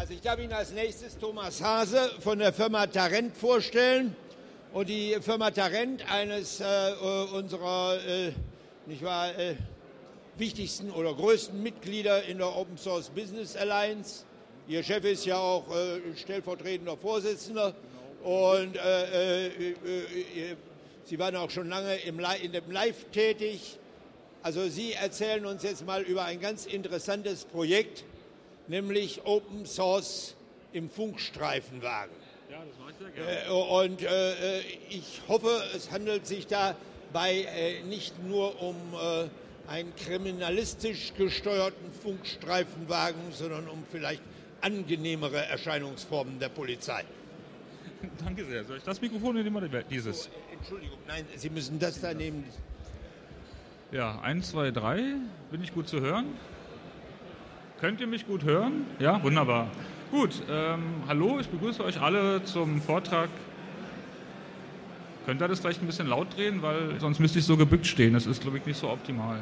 Also ich darf Ihnen als nächstes Thomas Hase von der Firma Tarent vorstellen. Und die Firma Tarent, eines unserer wichtigsten oder größten Mitglieder in der Open Source Business Alliance. Ihr Chef ist ja auch stellvertretender Vorsitzender. Und Sie waren auch schon lange in dem Live tätig. Also Sie erzählen uns jetzt mal über ein ganz interessantes Projekt, nämlich Open Source im Funkstreifenwagen. Ja, das mache ich sehr gerne. Und ich hoffe, es handelt sich dabei nicht nur um einen kriminalistisch gesteuerten Funkstreifenwagen, sondern um vielleicht angenehmere Erscheinungsformen der Polizei. Danke sehr. Soll ich das Mikrofon nehmen oder dieses? Entschuldigung, nein, Sie müssen das da nehmen. Ja, 1, 2, 3. Bin ich gut zu hören? Könnt ihr mich gut hören? Ja, wunderbar. Gut, hallo, ich begrüße euch alle zum Vortrag. Könnt ihr das vielleicht ein bisschen laut drehen, weil sonst müsste ich so gebückt stehen. Das ist, glaube ich, nicht so optimal.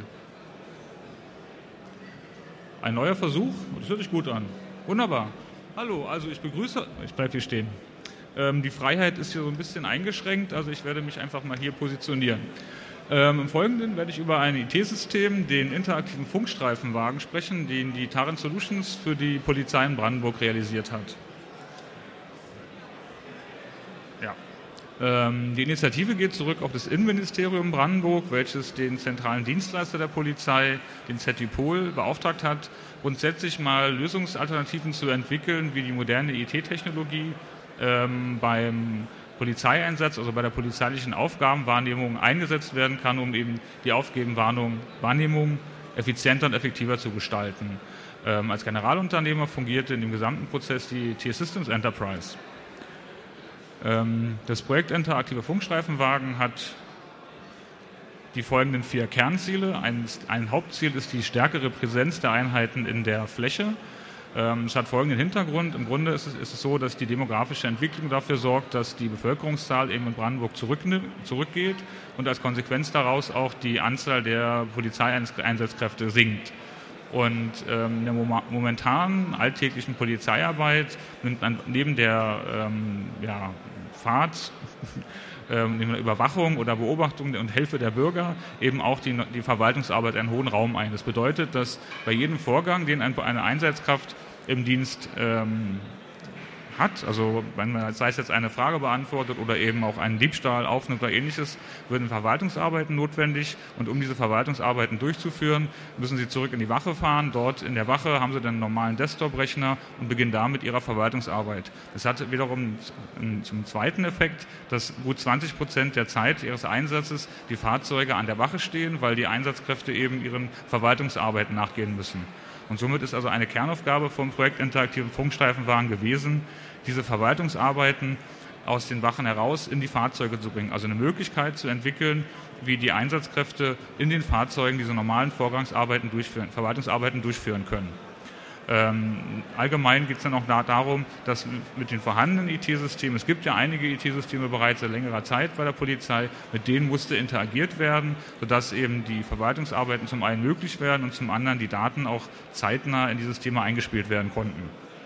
Ein neuer Versuch? Das hört sich gut an. Wunderbar. Hallo, also ich bleibe hier stehen. Die Freiheit ist hier so ein bisschen eingeschränkt, also ich werde mich einfach mal hier positionieren. Im Folgenden werde ich über ein IT-System, den interaktiven Funkstreifenwagen, sprechen, den die Tarent Solutions für die Polizei in Brandenburg realisiert hat. Ja. Die Initiative geht zurück auf das Innenministerium Brandenburg, welches den zentralen Dienstleister der Polizei, den ZDPol, beauftragt hat, grundsätzlich mal Lösungsalternativen zu entwickeln, wie die moderne IT-Technologie beim Polizeieinsatz, also bei der polizeilichen Aufgabenwahrnehmung eingesetzt werden kann, um eben die Aufgabenwahrnehmung effizienter und effektiver zu gestalten. Als Generalunternehmer fungierte in dem gesamten Prozess die T-Systems Enterprise. Das Projekt Interaktive Funkstreifenwagen hat die folgenden 4 Kernziele. Ein Hauptziel ist die stärkere Präsenz der Einheiten in der Fläche. Es hat folgenden Hintergrund. Im Grunde ist es so, dass die demografische Entwicklung dafür sorgt, dass die Bevölkerungszahl eben in Brandenburg zurückgeht und als Konsequenz daraus auch die Anzahl der Polizeieinsatzkräfte sinkt. Und in der momentanen alltäglichen Polizeiarbeit nimmt neben der Fahrt, neben der Überwachung oder Beobachtung und Hilfe der Bürger eben auch die Verwaltungsarbeit einen hohen Raum ein. Das bedeutet, dass bei jedem Vorgang, den eine Einsatzkraft im Dienst hat, also wenn man sei es jetzt eine Frage beantwortet oder eben auch einen Diebstahl aufnimmt oder ähnliches, würden Verwaltungsarbeiten notwendig und um diese Verwaltungsarbeiten durchzuführen, müssen sie zurück in die Wache fahren. Dort in der Wache haben sie dann einen normalen Desktop-Rechner und beginnen damit ihrer Verwaltungsarbeit. Das hat wiederum zum zweiten Effekt, dass gut 20% der Zeit ihres Einsatzes die Fahrzeuge an der Wache stehen, weil die Einsatzkräfte eben ihren Verwaltungsarbeiten nachgehen müssen. Und somit ist also eine Kernaufgabe vom Projekt Interaktiven Funkstreifenwagen gewesen, diese Verwaltungsarbeiten aus den Wachen heraus in die Fahrzeuge zu bringen. Also eine Möglichkeit zu entwickeln, wie die Einsatzkräfte in den Fahrzeugen diese normalen Verwaltungsarbeiten durchführen können. Allgemein geht es dann auch darum, dass mit den vorhandenen IT-Systemen, es gibt ja einige IT-Systeme bereits seit längerer Zeit bei der Polizei, mit denen musste interagiert werden, sodass eben die Verwaltungsarbeiten zum einen möglich werden und zum anderen die Daten auch zeitnah in die Systeme eingespielt werden konnten.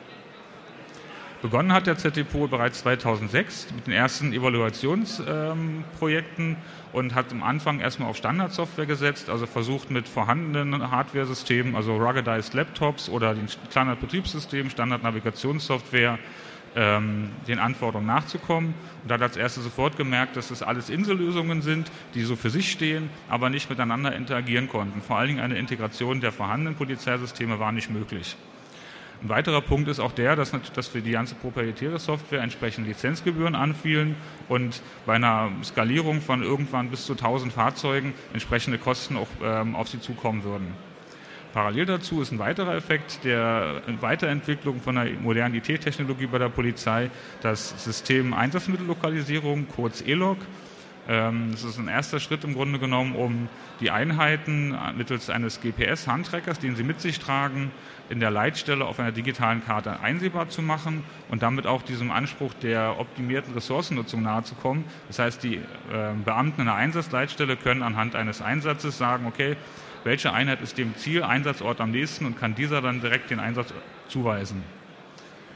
Begonnen hat der ZDPol bereits 2006 mit den ersten Evaluationsprojekten und hat am Anfang erstmal auf Standardsoftware gesetzt, also versucht mit vorhandenen Hardware-Systemen, also ruggedized Laptops oder den Standardbetriebssystemen, Standardnavigationssoftware, den Anforderungen nachzukommen. Und hat als erstes sofort gemerkt, dass das alles Insellösungen sind, die so für sich stehen, aber nicht miteinander interagieren konnten. Vor allen Dingen eine Integration der vorhandenen Polizeisysteme war nicht möglich. Ein weiterer Punkt ist auch der, dass für die ganze proprietäre Software entsprechend Lizenzgebühren anfielen und bei einer Skalierung von irgendwann bis zu 1000 Fahrzeugen entsprechende Kosten auch auf sie zukommen würden. Parallel dazu ist ein weiterer Effekt der Weiterentwicklung von der modernen IT-Technologie bei der Polizei das System Einsatzmittellokalisierung, kurz ELOC. Das ist ein erster Schritt im Grunde genommen, um die Einheiten mittels eines GPS-Handtrackers, den sie mit sich tragen, in der Leitstelle auf einer digitalen Karte einsehbar zu machen und damit auch diesem Anspruch der optimierten Ressourcennutzung nahezukommen. Das heißt, die Beamten in der Einsatzleitstelle können anhand eines Einsatzes sagen, okay, welche Einheit ist dem Ziel, Einsatzort am nächsten und kann dieser dann direkt den Einsatz zuweisen.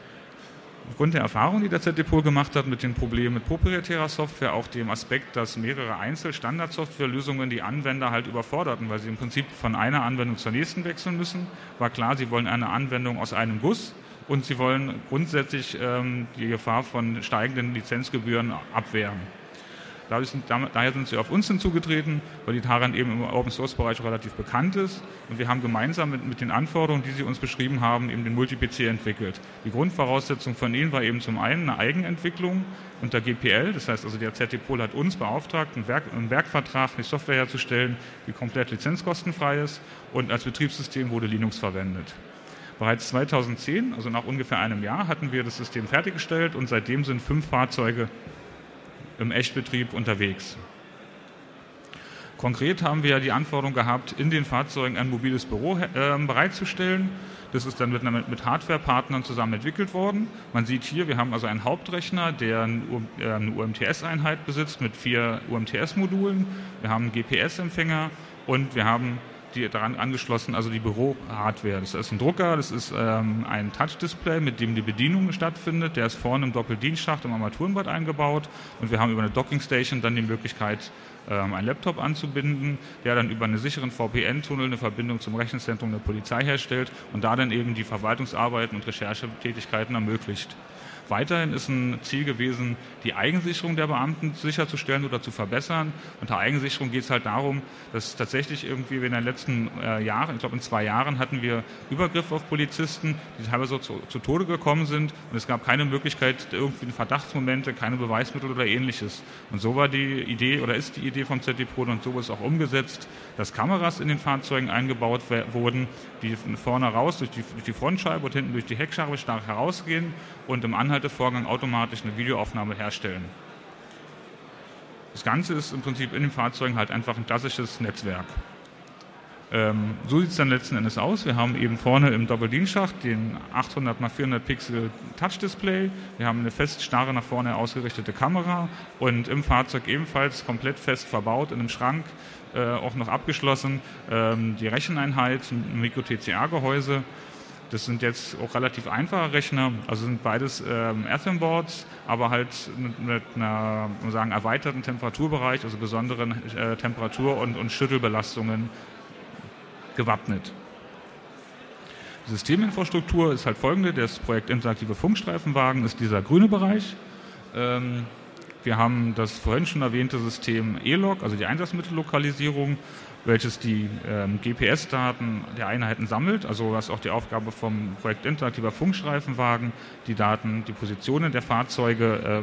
Aufgrund der Erfahrung, die der ZDPol gemacht hat mit den Problemen mit proprietärer Software, auch dem Aspekt, dass mehrere Standard-Software-Lösungen die Anwender halt überforderten, weil sie im Prinzip von einer Anwendung zur nächsten wechseln müssen, war klar, sie wollen eine Anwendung aus einem Guss und sie wollen grundsätzlich die Gefahr von steigenden Lizenzgebühren abwehren. Daher sind sie auf uns hinzugetreten, weil die Taran eben im Open-Source-Bereich relativ bekannt ist. Und wir haben gemeinsam mit den Anforderungen, die sie uns beschrieben haben, eben den Multi-PC entwickelt. Die Grundvoraussetzung von ihnen war eben zum einen eine Eigenentwicklung unter GPL. Das heißt also, der ZDPol hat uns beauftragt, einen Werkvertrag, eine Software herzustellen, die komplett lizenzkostenfrei ist. Und als Betriebssystem wurde Linux verwendet. Bereits 2010, also nach ungefähr einem Jahr, hatten wir das System fertiggestellt und seitdem sind 5 Fahrzeuge im Echtbetrieb unterwegs. Konkret haben wir die Anforderung gehabt, in den Fahrzeugen ein mobiles Büro bereitzustellen. Das ist dann mit Hardware-Partnern zusammen entwickelt worden. Man sieht hier, wir haben also einen Hauptrechner, der eine UMTS-Einheit besitzt mit 4 UMTS-Modulen. Wir haben einen GPS-Empfänger und wir haben die daran angeschlossen, also die Büro-Hardware. Das ist ein Drucker, das ist ein Touch-Display, mit dem die Bedienung stattfindet. Der ist vorne im Doppeldienstschacht im Armaturenbrett eingebaut und wir haben über eine Docking-Station dann die Möglichkeit, einen Laptop anzubinden, der dann über einen sicheren VPN-Tunnel eine Verbindung zum Rechenzentrum der Polizei herstellt und da dann eben die Verwaltungsarbeiten und Recherchetätigkeiten ermöglicht. Weiterhin ist ein Ziel gewesen, die Eigensicherung der Beamten sicherzustellen oder zu verbessern. Unter Eigensicherung geht es halt darum, dass tatsächlich irgendwie in den letzten Jahren, ich glaube in 2 Jahren, hatten wir Übergriffe auf Polizisten, die teilweise zu Tode gekommen sind und es gab keine Möglichkeit, irgendwie Verdachtsmomente, keine Beweismittel oder Ähnliches. Und so war die Idee oder ist die Idee vom ZDPol und so wurde es auch umgesetzt, dass Kameras in den Fahrzeugen eingebaut wurden, die vorne raus durch die Frontscheibe und hinten durch die Heckscheibe stark herausgehen und im Anhaltevorgang automatisch eine Videoaufnahme herstellen. Das Ganze ist im Prinzip in den Fahrzeugen halt einfach ein klassisches Netzwerk. So sieht es dann letzten Endes aus. Wir haben eben vorne im Doppeldienstschacht den 800x400 Pixel Touch-Display. Wir haben eine fest starre nach vorne ausgerichtete Kamera und im Fahrzeug ebenfalls komplett fest verbaut in einem Schrank, auch noch abgeschlossen, die Recheneinheit, ein Micro-TCA-Gehäuse. Das sind jetzt auch relativ einfache Rechner, also sind beides Etherboards, aber halt mit einer erweiterten Temperaturbereich, also besonderen Temperatur- und Schüttelbelastungen gewappnet. Die Systeminfrastruktur ist halt folgende: Das Projekt Interaktive Funkstreifenwagen ist dieser grüne Bereich. Wir haben das vorhin schon erwähnte System ELOC, also die Einsatzmittellokalisierung, welches die GPS-Daten der Einheiten sammelt. Also das ist auch die Aufgabe vom Projekt Interaktiver Funkstreifenwagen, die Daten, die Positionen der Fahrzeuge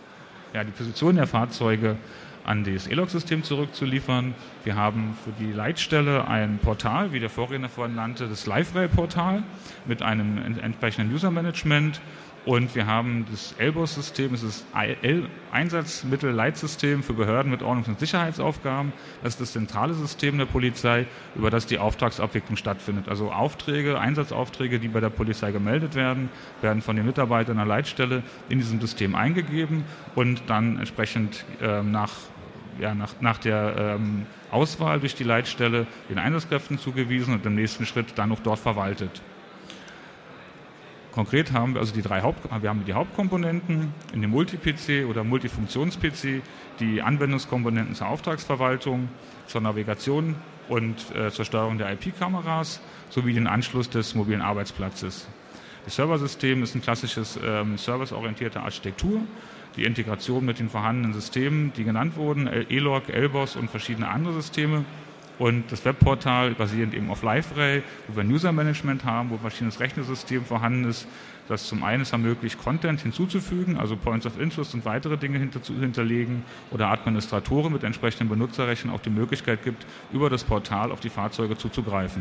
an das ELOC-System zurückzuliefern. Wir haben für die Leitstelle ein Portal, wie der Vorredner vorhin nannte, das LiveRail-Portal mit einem entsprechenden User-Management. Und wir haben das ELBOS-System, das ist Einsatzmittelleitsystem für Behörden mit Ordnungs- und Sicherheitsaufgaben. Das ist das zentrale System der Polizei, über das die Auftragsabwicklung stattfindet. Also Aufträge, Einsatzaufträge, die bei der Polizei gemeldet werden, werden von den Mitarbeitern der Leitstelle in diesem System eingegeben und dann entsprechend nach der Auswahl durch die Leitstelle den Einsatzkräften zugewiesen und im nächsten Schritt dann noch dort verwaltet. Konkret haben wir also die Hauptkomponenten in dem Multi-PC oder Multifunktions-PC, die Anwendungskomponenten zur Auftragsverwaltung, zur Navigation und zur Steuerung der IP-Kameras sowie den Anschluss des mobilen Arbeitsplatzes. Das Serversystem ist ein klassisches serviceorientierte Architektur. Die Integration mit den vorhandenen Systemen, die genannt wurden, ELOC, ELBOS und verschiedene andere Systeme. Und das Webportal basierend eben auf LiveRail, wo wir ein User-Management haben, wo ein verschiedenes Rechnersystem vorhanden ist, das zum einen es ermöglicht, Content hinzuzufügen, also Points of Interest und weitere Dinge hinterlegen, oder Administratoren mit entsprechenden Benutzerrechten auch die Möglichkeit gibt, über das Portal auf die Fahrzeuge zuzugreifen.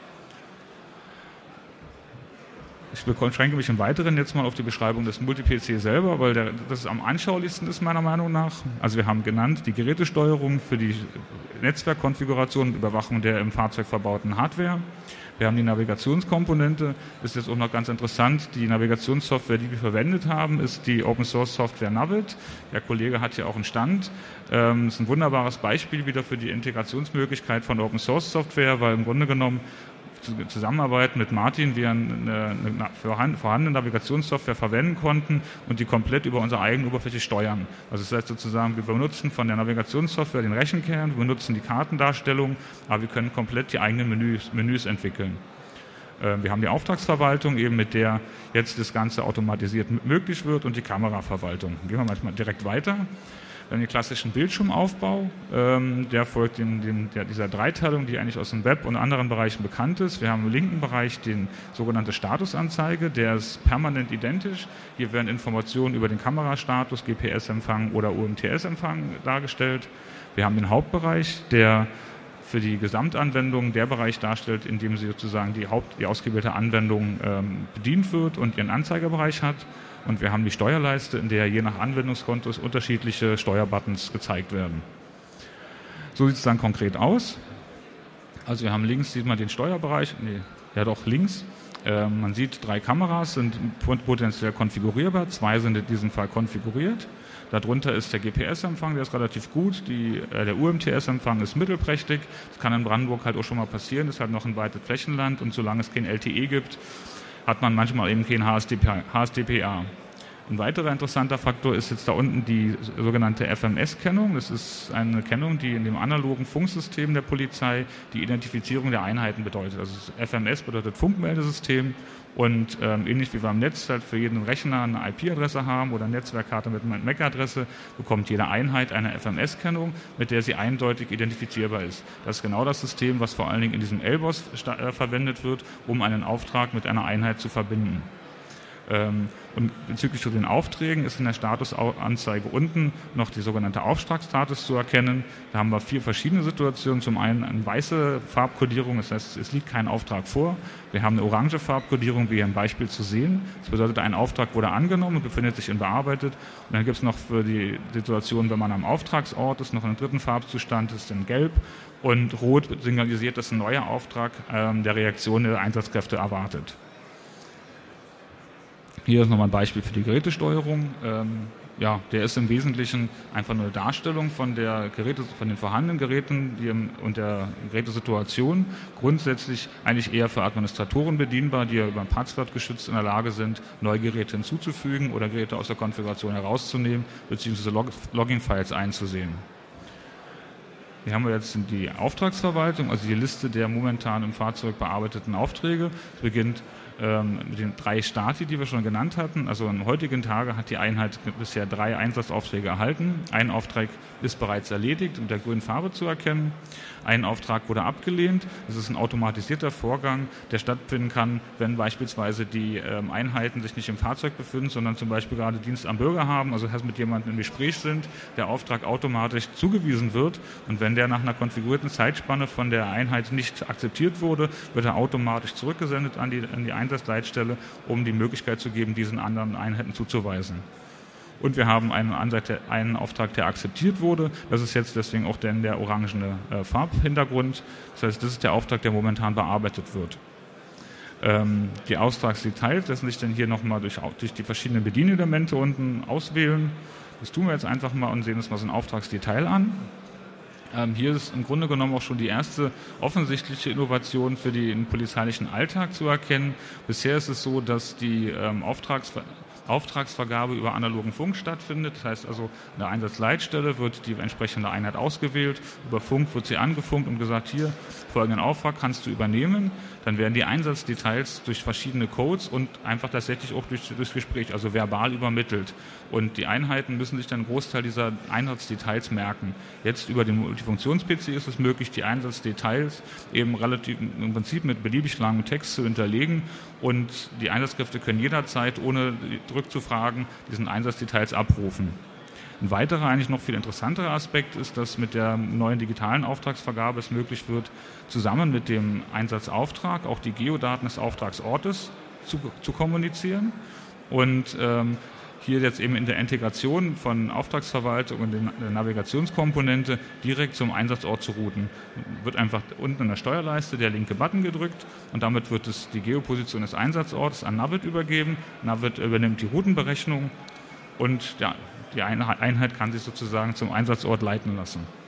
Ich beschränke mich im Weiteren jetzt mal auf die Beschreibung des Multi-PC selber, weil das am anschaulichsten ist meiner Meinung nach. Also wir haben genannt die Gerätesteuerung für die Netzwerkkonfiguration und Überwachung der im Fahrzeug verbauten Hardware. Wir haben die Navigationskomponente. Das ist jetzt auch noch ganz interessant. Die Navigationssoftware, die wir verwendet haben, ist die Open-Source-Software Navid. Der Kollege hat hier auch einen Stand. Das ist ein wunderbares Beispiel wieder für die Integrationsmöglichkeit von Open-Source-Software, weil im Grunde genommen Zusammenarbeit mit Martin wir eine vorhandene Navigationssoftware verwenden konnten und die komplett über unsere eigene Oberfläche steuern. Also das heißt sozusagen, wir benutzen von der Navigationssoftware den Rechenkern, wir benutzen die Kartendarstellung, aber wir können komplett die eigenen Menüs entwickeln. Wir haben die Auftragsverwaltung, eben mit der jetzt das Ganze automatisiert möglich wird, und die Kameraverwaltung. Gehen wir manchmal direkt weiter. Wir haben den klassischen Bildschirmaufbau, der folgt dieser Dreiteilung, die eigentlich aus dem Web und anderen Bereichen bekannt ist. Wir haben im linken Bereich den sogenannte Statusanzeige, der ist permanent identisch. Hier werden Informationen über den Kamerastatus, GPS-Empfang oder UMTS-Empfang dargestellt. Wir haben den Hauptbereich, der für die Gesamtanwendung der Bereich darstellt, in dem sie sozusagen die ausgewählte Anwendung bedient wird und ihren Anzeigerbereich hat. Und wir haben die Steuerleiste, in der je nach Anwendungskontos unterschiedliche Steuerbuttons gezeigt werden. So sieht es dann konkret aus. Also wir haben links, sieht man den Steuerbereich, links. Man sieht 3 Kameras, sind potenziell konfigurierbar, 2 sind in diesem Fall konfiguriert. Darunter ist der GPS-Empfang, der ist relativ gut, der UMTS-Empfang ist mittelprächtig. Das kann in Brandenburg halt auch schon mal passieren, das ist halt noch ein weites Flächenland, und solange es kein LTE gibt, hat man manchmal eben kein HSDPA. Ein weiterer interessanter Faktor ist jetzt da unten die sogenannte FMS-Kennung. Das ist eine Kennung, die in dem analogen Funksystem der Polizei die Identifizierung der Einheiten bedeutet. Also FMS bedeutet Funkmeldesystem, und ähnlich wie wir am Netz halt für jeden Rechner eine IP-Adresse haben oder eine Netzwerkkarte mit einer MAC-Adresse, bekommt jede Einheit eine FMS-Kennung, mit der sie eindeutig identifizierbar ist. Das ist genau das System, was vor allen Dingen in diesem LBOS verwendet wird, um einen Auftrag mit einer Einheit zu verbinden. Und bezüglich zu den Aufträgen ist in der Statusanzeige unten noch die sogenannte Auftragsstatus zu erkennen. Da haben wir 4 verschiedene Situationen. Zum einen eine weiße Farbkodierung, das heißt, es liegt kein Auftrag vor. Wir haben eine orange Farbkodierung, wie hier im Beispiel zu sehen. Das bedeutet, ein Auftrag wurde angenommen und befindet sich in bearbeitet. Und dann gibt es noch für die Situation, wenn man am Auftragsort ist, noch einen dritten Farbzustand, das ist in gelb. Und rot signalisiert, dass ein neuer Auftrag der Reaktion der Einsatzkräfte erwartet. Hier ist nochmal ein Beispiel für die Gerätesteuerung. Der ist im Wesentlichen einfach nur eine Darstellung von den vorhandenen Geräten und der Gerätesituation. Grundsätzlich eigentlich eher für Administratoren bedienbar, die über ein Passwort geschützt in der Lage sind, neue Geräte hinzuzufügen oder Geräte aus der Konfiguration herauszunehmen bzw. Logging-Files einzusehen. Hier haben wir jetzt die Auftragsverwaltung, also die Liste der momentan im Fahrzeug bearbeiteten Aufträge. Es beginnt mit den 3 Stati, die wir schon genannt hatten. Also am heutigen Tage hat die Einheit bisher 3 Einsatzaufträge erhalten. Ein Auftrag ist bereits erledigt, mit der grünen Farbe zu erkennen. Ein Auftrag wurde abgelehnt. Das ist ein automatisierter Vorgang, der stattfinden kann, wenn beispielsweise die Einheiten sich nicht im Fahrzeug befinden, sondern zum Beispiel gerade Dienst am Bürger haben, also mit jemandem im Gespräch sind, der Auftrag automatisch zugewiesen wird, und wenn der nach einer konfigurierten Zeitspanne von der Einheit nicht akzeptiert wurde, wird er automatisch zurückgesendet an die Einsatzleitstelle, um die Möglichkeit zu geben, diesen anderen Einheiten zuzuweisen. Und wir haben einen Auftrag, der akzeptiert wurde. Das ist jetzt deswegen auch der orangene Farbhintergrund. Das heißt, das ist der Auftrag, der momentan bearbeitet wird. Die Auftragsdetails lassen sich dann hier nochmal durch die verschiedenen Bedienelemente unten auswählen. Das tun wir jetzt einfach mal und sehen uns mal so ein Auftragsdetail an. Hier ist im Grunde genommen auch schon die erste offensichtliche Innovation für den polizeilichen Alltag zu erkennen. Bisher ist es so, dass die Auftragsvergabe über analogen Funk stattfindet. Das heißt also, in der Einsatzleitstelle wird die entsprechende Einheit ausgewählt. Über Funk wird sie angefunkt und gesagt, hier, folgenden Auftrag kannst du übernehmen. Dann werden die Einsatzdetails durch verschiedene Codes und einfach tatsächlich auch durchs Gespräch, also verbal übermittelt. Und die Einheiten müssen sich dann einen Großteil dieser Einsatzdetails merken. Jetzt über den Multifunktions-PC ist es möglich, die Einsatzdetails eben im Prinzip mit beliebig langem Text zu hinterlegen, und die Einsatzkräfte können jederzeit, ohne rückzufragen, diesen Einsatzdetails abrufen. Ein weiterer, eigentlich noch viel interessanterer Aspekt ist, dass mit der neuen digitalen Auftragsvergabe es möglich wird, zusammen mit dem Einsatzauftrag auch die Geodaten des Auftragsortes zu kommunizieren. Und hier jetzt eben in der Integration von Auftragsverwaltung und der Navigationskomponente direkt zum Einsatzort zu routen. Wird einfach unten in der Steuerleiste der linke Button gedrückt, und damit wird die Geoposition des Einsatzortes an Navid übergeben. Navid übernimmt die Routenberechnung, und die Einheit kann sich sozusagen zum Einsatzort leiten lassen.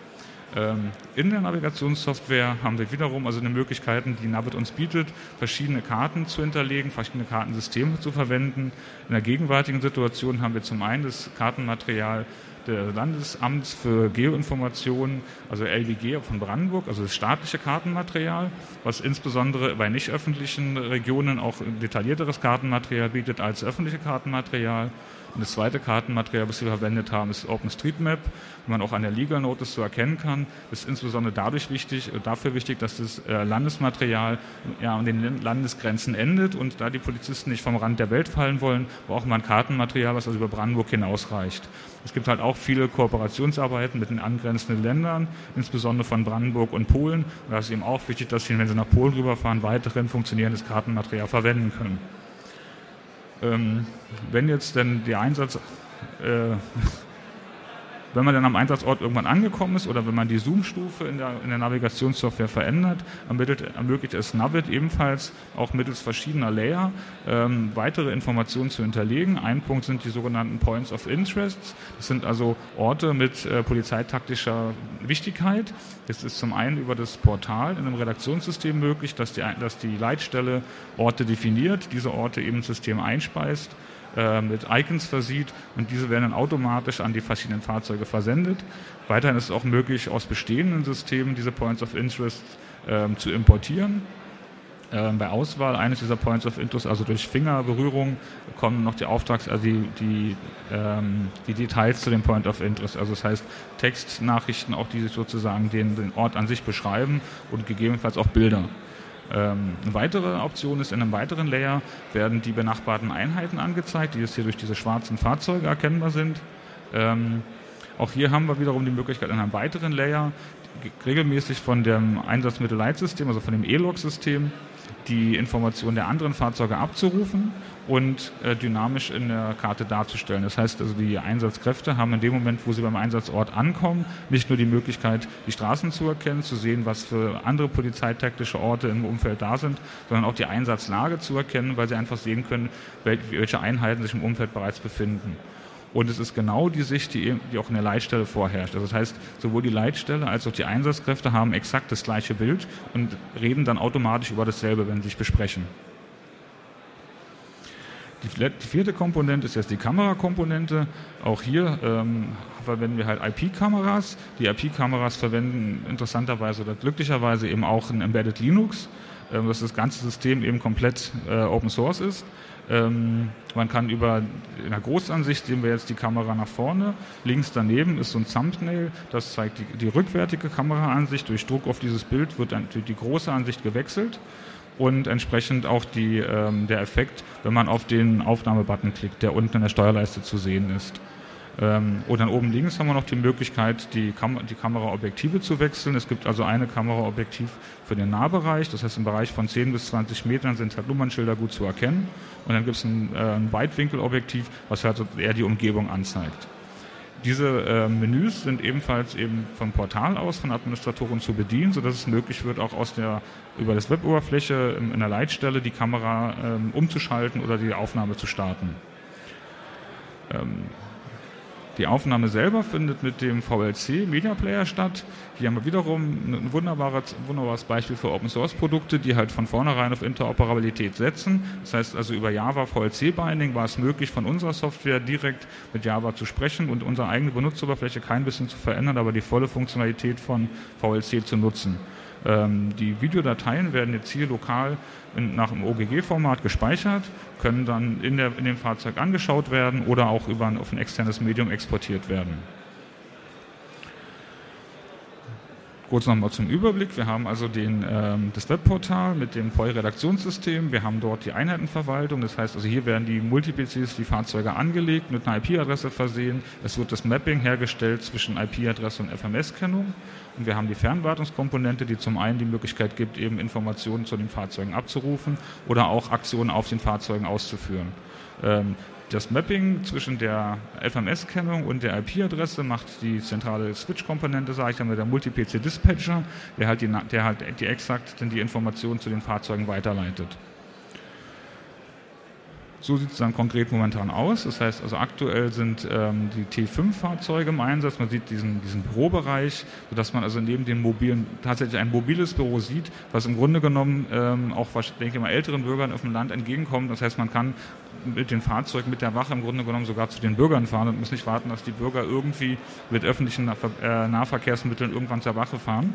In der Navigationssoftware haben wir wiederum also eine Möglichkeit, die Navid uns bietet, verschiedene Karten zu hinterlegen, verschiedene Kartensysteme zu verwenden. In der gegenwärtigen Situation haben wir zum einen das Kartenmaterial des Landesamts für Geoinformationen, also LBG von Brandenburg, also das staatliche Kartenmaterial, was insbesondere bei nicht öffentlichen Regionen auch detaillierteres Kartenmaterial bietet als öffentliche Kartenmaterial. Und das zweite Kartenmaterial, das wir verwendet haben, ist OpenStreetMap, wie man auch an der Legal Notice so erkennen kann. Das ist insbesondere dafür wichtig, dass das Landesmaterial an den Landesgrenzen endet, und da die Polizisten nicht vom Rand der Welt fallen wollen, braucht man Kartenmaterial, was also über Brandenburg hinausreicht. Es gibt halt auch viele Kooperationsarbeiten mit den angrenzenden Ländern, insbesondere von Brandenburg und Polen. Und da ist eben auch wichtig, dass sie, wenn sie nach Polen rüberfahren, weiterhin funktionierendes Kartenmaterial verwenden können. Wenn jetzt denn wenn man dann am Einsatzort irgendwann angekommen ist oder wenn man die Zoom-Stufe in der Navigationssoftware verändert, ermöglicht es Navid ebenfalls auch mittels verschiedener Layer weitere Informationen zu hinterlegen. Ein Punkt sind die sogenannten Points of Interest. Das sind also Orte mit polizeitaktischer Wichtigkeit. Das ist zum einen über das Portal in einem Redaktionssystem möglich, dass die Leitstelle Orte definiert, diese Orte eben ins System einspeist, mit Icons versieht, und diese werden dann automatisch an die verschiedenen Fahrzeuge versendet. Weiterhin ist es auch möglich, aus bestehenden Systemen diese Points of Interest zu importieren. Bei Auswahl eines dieser Points of Interest, also durch Fingerberührung, kommen noch die Details zu dem Point of Interest. Also das heißt Textnachrichten, auch die sozusagen den Ort an sich beschreiben, und gegebenenfalls auch Bilder. Eine weitere Option ist, in einem weiteren Layer werden die benachbarten Einheiten angezeigt, die jetzt hier durch diese schwarzen Fahrzeuge erkennbar sind. Auch hier haben wir wiederum die Möglichkeit, in einem weiteren Layer regelmäßig von dem Einsatzmittelleitsystem, also von dem E-Log-System, die Informationen der anderen Fahrzeuge abzurufen und dynamisch in der Karte darzustellen. Das heißt also, die Einsatzkräfte haben in dem Moment, wo sie beim Einsatzort ankommen, nicht nur die Möglichkeit, die Straßen zu erkennen, zu sehen, was für andere polizeitaktische Orte im Umfeld da sind, sondern auch die Einsatzlage zu erkennen, weil sie einfach sehen können, welche Einheiten sich im Umfeld bereits befinden. Und es ist genau die Sicht, die auch in der Leitstelle vorherrscht. Also das heißt, sowohl die Leitstelle als auch die Einsatzkräfte haben exakt das gleiche Bild und reden dann automatisch über dasselbe, wenn sie sich besprechen. Die vierte Komponente ist jetzt die Kamerakomponente. Auch hier verwenden wir halt IP-Kameras. Die IP-Kameras verwenden interessanterweise oder glücklicherweise eben auch ein Embedded Linux, dass das ganze System eben komplett Open Source ist. Man kann in der Großansicht sehen wir jetzt die Kamera nach vorne. Links daneben ist so ein Thumbnail, das zeigt die rückwärtige Kameraansicht. Durch Druck auf dieses Bild wird dann die große Ansicht gewechselt und entsprechend auch der Effekt, wenn man auf den Aufnahmebutton klickt, der unten in der Steuerleiste zu sehen ist. Und dann oben links haben wir noch die Möglichkeit, die Kameraobjektive zu wechseln. Es gibt also eine Kameraobjektiv für den Nahbereich, das heißt im Bereich von 10 bis 20 Metern sind halt Nummernschilder gut zu erkennen. Und dann gibt es ein Weitwinkelobjektiv, was halt eher die Umgebung anzeigt. Diese Menüs sind ebenfalls eben vom Portal aus von Administratoren zu bedienen, sodass es möglich wird, auch über das Web-Oberfläche in der Leitstelle die Kamera umzuschalten oder die Aufnahme zu starten. Die Aufnahme selber findet mit dem VLC Media Player statt. Hier haben wir wiederum ein wunderbares Beispiel für Open-Source-Produkte, die halt von vornherein auf Interoperabilität setzen. Das heißt also, über Java VLC-Binding war es möglich, von unserer Software direkt mit Java zu sprechen und unsere eigene Benutzeroberfläche kein bisschen zu verändern, aber die volle Funktionalität von VLC zu nutzen. Die Videodateien werden jetzt hier lokal nach dem OGG-Format gespeichert, können dann in dem Fahrzeug angeschaut werden oder auch auf ein externes Medium exportiert werden. Kurz nochmal zum Überblick. Wir haben also das Webportal mit dem POI-Redaktionssystem. Wir haben dort die Einheitenverwaltung. Das heißt, also hier werden die Multi-PCs, die Fahrzeuge angelegt, mit einer IP-Adresse versehen. Es wird das Mapping hergestellt zwischen IP-Adresse und FMS-Kennung. Und wir haben die Fernwartungskomponente, die zum einen die Möglichkeit gibt, eben Informationen zu den Fahrzeugen abzurufen oder auch Aktionen auf den Fahrzeugen auszuführen. Das Mapping zwischen der FMS-Kennung und der IP-Adresse macht die zentrale Switch-Komponente, sage ich dann, mit der Multi-PC-Dispatcher, der halt die exakt die Informationen zu den Fahrzeugen weiterleitet. So sieht es dann konkret momentan aus. Das heißt, also aktuell sind die T5-Fahrzeuge im Einsatz. Man sieht diesen Bürobereich, sodass man also neben den mobilen tatsächlich ein mobiles Büro sieht, was im Grunde genommen auch, denke ich mal, älteren Bürgern auf dem Land entgegenkommt. Das heißt, man kann mit den Fahrzeugen, mit der Wache im Grunde genommen sogar zu den Bürgern fahren und muss nicht warten, dass die Bürger irgendwie mit öffentlichen Nahverkehrsmitteln irgendwann zur Wache fahren.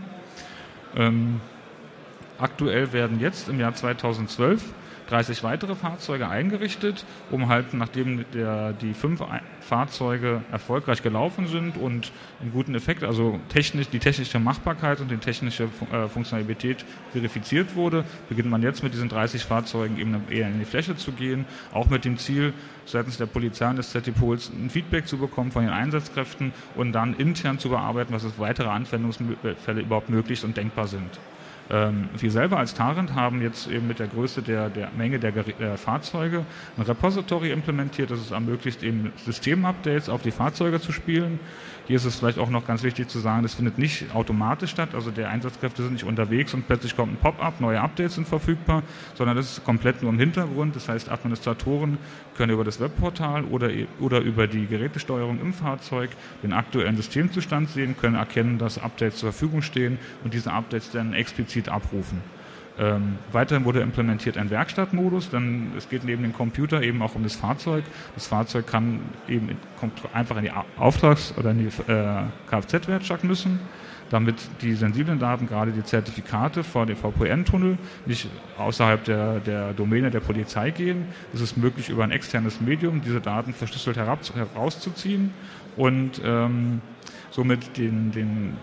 Aktuell werden jetzt im Jahr 2012 30 weitere Fahrzeuge eingerichtet, um halt, nachdem die 5 Fahrzeuge erfolgreich gelaufen sind und einen guten Effekt, also die technische Machbarkeit und die technische Funktionalität verifiziert wurde, beginnt man jetzt mit diesen 30 Fahrzeugen eben eher in die Fläche zu gehen, auch mit dem Ziel, seitens der Polizei und des ZDPOLs ein Feedback zu bekommen von den Einsatzkräften und dann intern zu bearbeiten, was weitere Anwendungsfälle überhaupt möglich und denkbar sind. Wir selber als Tarent haben jetzt eben mit der Größe der Menge der Fahrzeuge ein Repository implementiert, das es ermöglicht, eben Systemupdates auf die Fahrzeuge zu spielen. Hier ist es vielleicht auch noch ganz wichtig zu sagen, das findet nicht automatisch statt, also die Einsatzkräfte sind nicht unterwegs und plötzlich kommt ein Pop-up, neue Updates sind verfügbar, sondern das ist komplett nur im Hintergrund. Das heißt, Administratoren können über das Webportal oder über die Gerätesteuerung im Fahrzeug den aktuellen Systemzustand sehen, können erkennen, dass Updates zur Verfügung stehen und diese Updates dann explizit abrufen. Weiterhin wurde implementiert ein Werkstattmodus, denn es geht neben dem Computer eben auch um das Fahrzeug. Das Fahrzeug kommt einfach in die oder in die Kfz-Werkstatt müssen, damit die sensiblen Daten, gerade die Zertifikate vor dem VPN-Tunnel, nicht außerhalb der Domäne der Polizei gehen. Es ist möglich, über ein externes Medium diese Daten verschlüsselt herauszuziehen und somit den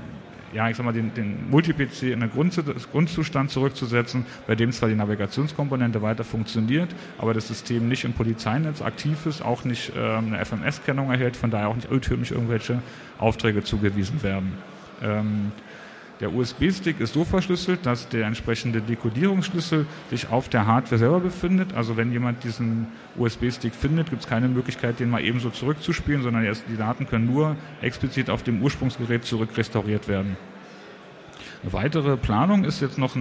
Multi-PC in den Grundzustand zurückzusetzen, bei dem zwar die Navigationskomponente weiter funktioniert, aber das System nicht im Polizeinetz aktiv ist, auch nicht eine FMS-Kennung erhält, von daher auch nicht irrtümlich irgendwelche Aufträge zugewiesen werden. Der USB-Stick ist so verschlüsselt, dass der entsprechende Dekodierungsschlüssel sich auf der Hardware selber befindet. Also wenn jemand diesen USB-Stick findet, gibt es keine Möglichkeit, den mal ebenso zurückzuspielen, sondern die Daten können nur explizit auf dem Ursprungsgerät zurück restauriert werden. Eine weitere Planung ist jetzt noch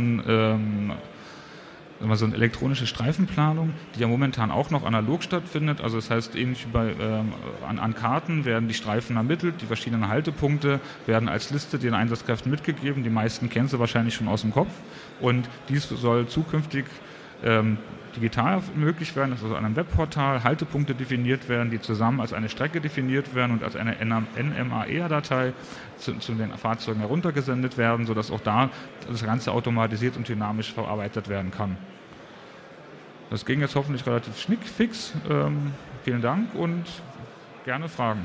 so eine elektronische Streifenplanung, die ja momentan auch noch analog stattfindet. Also das heißt, ähnlich wie an Karten werden die Streifen ermittelt, die verschiedenen Haltepunkte werden als Liste den Einsatzkräften mitgegeben. Die meisten kennen sie wahrscheinlich schon aus dem Kopf. Und dies soll zukünftig digital möglich werden, dass also an einem Webportal Haltepunkte definiert werden, die zusammen als eine Strecke definiert werden und als eine NMAER-Datei zu den Fahrzeugen heruntergesendet werden, sodass auch da das Ganze automatisiert und dynamisch verarbeitet werden kann. Das ging jetzt hoffentlich relativ fix. Vielen Dank und gerne Fragen.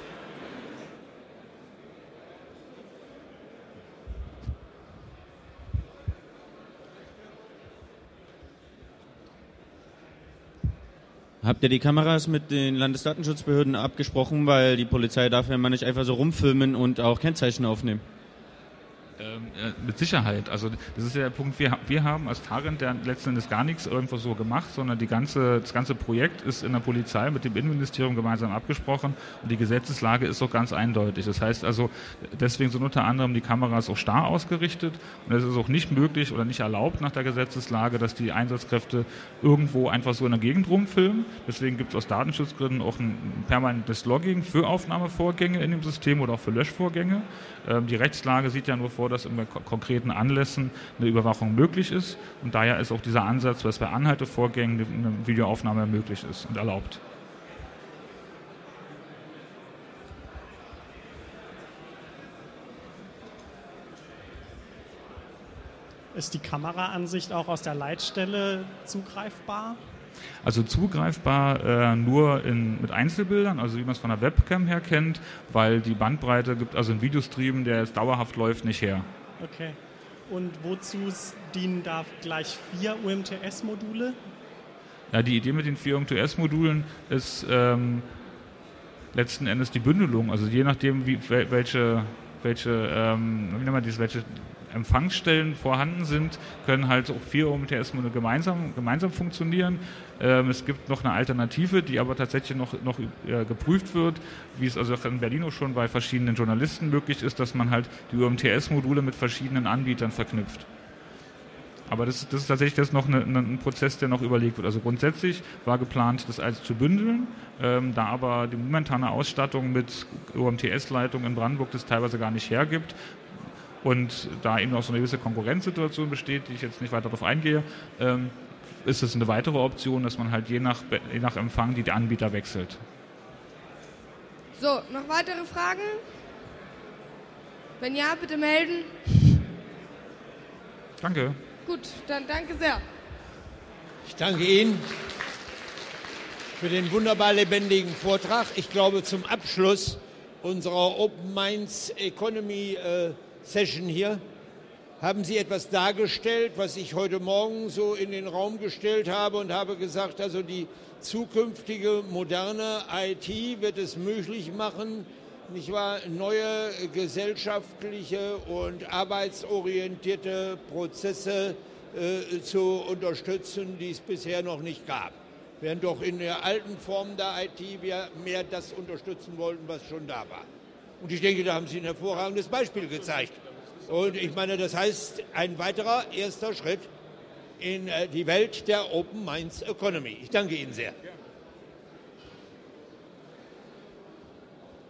Habt ihr die Kameras mit den Landesdatenschutzbehörden abgesprochen, weil die Polizei darf ja mal nicht einfach so rumfilmen und auch Kennzeichen aufnehmen? Mit Sicherheit. Also das ist ja der Punkt, wir haben als Tarent ja letzten Endes gar nichts irgendwo so gemacht, sondern das ganze Projekt ist in der Polizei mit dem Innenministerium gemeinsam abgesprochen und die Gesetzeslage ist auch ganz eindeutig. Das heißt also, deswegen sind unter anderem die Kameras auch starr ausgerichtet und es ist auch nicht möglich oder nicht erlaubt nach der Gesetzeslage, dass die Einsatzkräfte irgendwo einfach so in der Gegend rumfilmen. Deswegen gibt es aus Datenschutzgründen auch ein permanentes Logging für Aufnahmevorgänge in dem System oder auch für Löschvorgänge. Die Rechtslage sieht ja nur vor, dass in konkreten Anlässen eine Überwachung möglich ist und daher ist auch dieser Ansatz, dass bei Anhaltevorgängen eine Videoaufnahme möglich ist und erlaubt. Ist die Kameraansicht auch aus der Leitstelle zugreifbar? Also zugreifbar nur mit Einzelbildern, also wie man es von der Webcam her kennt, weil die Bandbreite gibt also einen Videostream, der jetzt dauerhaft läuft, nicht her. Okay. Und wozu dienen da gleich 4 UMTS-Module? Ja, die Idee mit den 4 UMTS-Modulen ist letzten Endes die Bündelung. Also je nachdem, welche Empfangsstellen vorhanden sind, können halt auch 4 UMTS-Module gemeinsam funktionieren. Es gibt noch eine Alternative, die aber tatsächlich noch geprüft wird, wie es also auch in Berlin auch schon bei verschiedenen Journalisten möglich ist, dass man halt die UMTS-Module mit verschiedenen Anbietern verknüpft. Aber das ist tatsächlich noch ein Prozess, der noch überlegt wird. Also grundsätzlich war geplant, das alles zu bündeln, da aber die momentane Ausstattung mit UMTS-Leitung in Brandenburg das teilweise gar nicht hergibt und da eben auch so eine gewisse Konkurrenzsituation besteht, die ich jetzt nicht weiter darauf eingehe, ist es eine weitere Option, dass man halt je nach Empfang die Anbieter wechselt. So, noch weitere Fragen? Wenn ja, bitte melden. Danke. Gut, dann danke sehr. Ich danke Ihnen für den wunderbar lebendigen Vortrag. Ich glaube, zum Abschluss unserer Open Minds Economy Session hier haben Sie etwas dargestellt, was ich heute Morgen so in den Raum gestellt habe und habe gesagt, also die zukünftige moderne IT wird es möglich machen, nicht wahr, neue gesellschaftliche und arbeitsorientierte Prozesse zu unterstützen, die es bisher noch nicht gab. Während doch in der alten Form der IT wir mehr das unterstützen wollten, was schon da war. Und ich denke, da haben Sie ein hervorragendes Beispiel gezeigt. Und ich meine, das heißt, ein weiterer erster Schritt in die Welt der Open Minds Economy. Ich danke Ihnen sehr.